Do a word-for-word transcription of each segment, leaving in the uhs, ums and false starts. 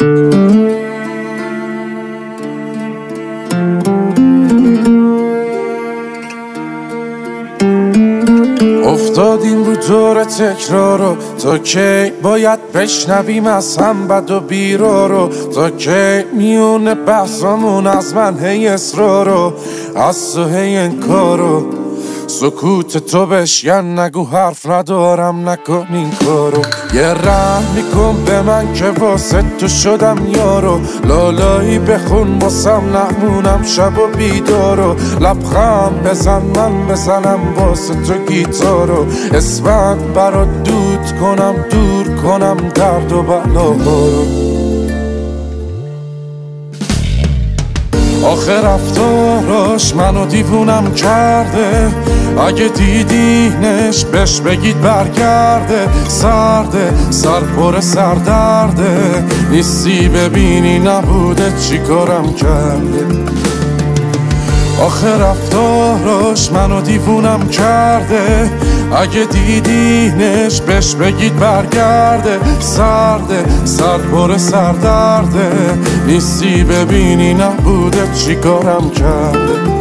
افتادیم رو دور تکرارو، تا کی باید بشنویم از هم بد و بیرارو؟ تا کی میونه بحثامون از من هی اصرارو، از تو هی انکارو؟ سکوت تو بشکن، نگو حرف ندارم نکن این کارو. یه رحم میکن به من که واسه تو شدم یارو، لالایی بخون واسم نمونم شب و بیدارو. لبخند بزن من بزنم واسه تو گیتارو، اسفند برات دود کنم دور کنم درد و بلاهارو. آخه رفتاراش منو دیوونم کرده، اگه دیدینش بهش بگید برگرده. سرده سر پر سردرده، نیستی ببینی نبوده چی کارم کرده. آخه رفتاراش منو دیوونم کرده، اگه دیدینش بهش بگید برگرده. سرده سر پر سردرده، نیستی ببینی نبوده چی کارم کرده.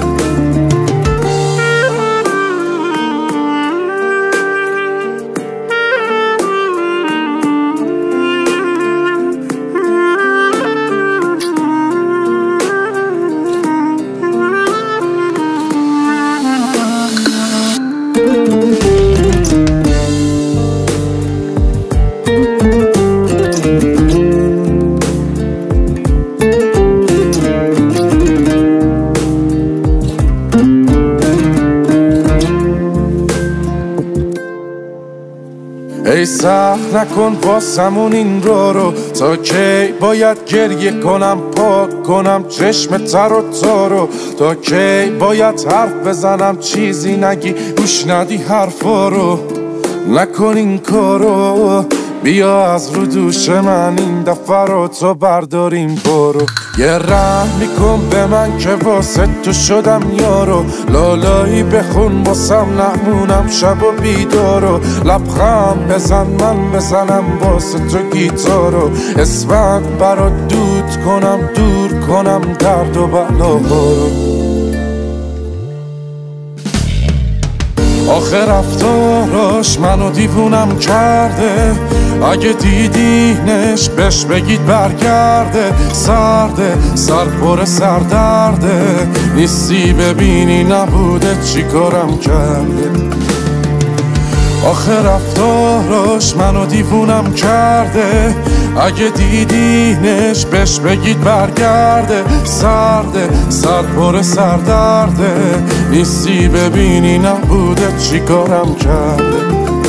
ای سخت نکن واسمون این رو رو، تا کی باید گریه کنم پاک کنم چشم تر و تارو؟ تا کی باید حرف بزنم چیزی نگی گوش ندی حرفا رو؟ نکن این کارو، بیا از رو دوش من این دفعه رو تو برداریم برو. یه رحم میکن به من که واسه تو شدم یارو، لالایی بخون واسم نمونم شب و بیدارو. لبخند بزن من بزنم واسه تو گیتارو، اسفند برات دود کنم دور کنم درد و بلاهارو. آخه رفتاراش منو دیوونم کرده، اگه دیدینش بهش بگید برگرده. سرده سر پر سردرده، نیستی ببینی نبوده چی کارم کرده. آخه رفتاراش منو دیوونم کرده، اگه دیدینش بهش بگید برگرده. سرده سر پر سردرده، نیستی ببینی نبوده چی کارم کرده.